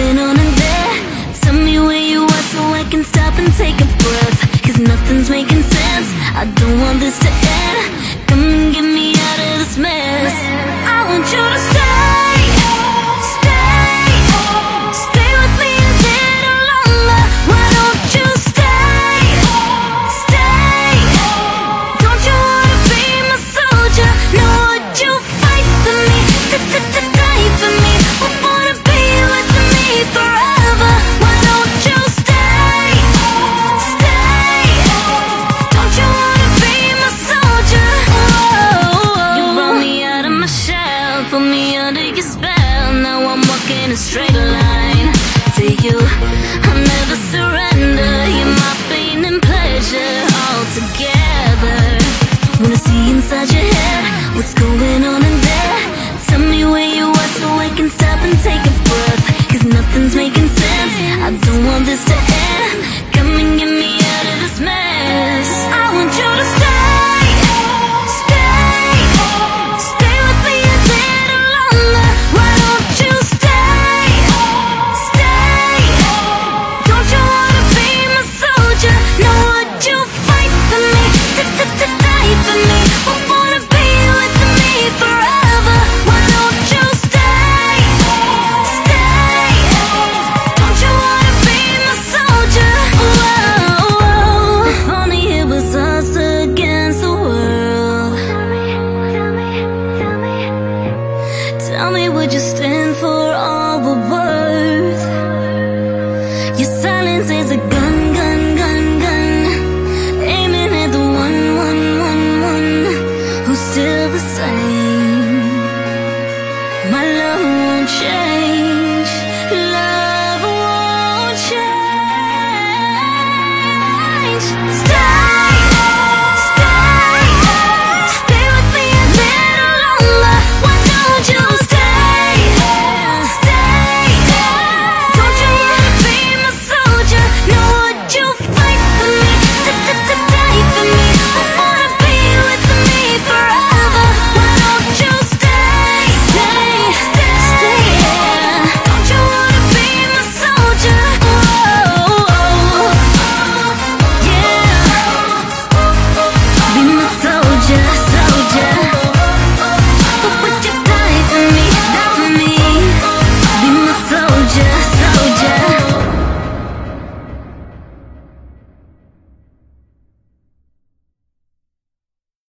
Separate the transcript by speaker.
Speaker 1: going on in there? Tell me where you are so I can stop and take a breath, 'cause nothing's making sense. I don't want this to end. Come and get me out of this mess. I want you to stay, stay, stay with me a little longer. Why don't you stay, stay? Don't you wanna be my soldier? No, would you fight for me, die for me? Wanna be with me forever? Why don't you stay, stay? Don't you wanna be my soldier? You brought me out of my shell, put me under your spell. Now I'm walking a straight line to you. I'll never surrender. You're my pain and pleasure all together. Wanna see inside your head, what's going on in there? Tell me where you are so I can stop and take a breath, 'cause nothing's making sense. I don't want this to end. Come and get me out of this mess. I want you to stay, stay, stay with me a little longer. Why don't you stay, stay? Don't you wanna be my soldier? No, would you fight for me, die for me? Wanna be with me forever? Why don't you stay, stay? Don't you wanna be my soldier? Whoa. If only it was us against the world. Tell me, would you stand for all we're worth? Your silence is a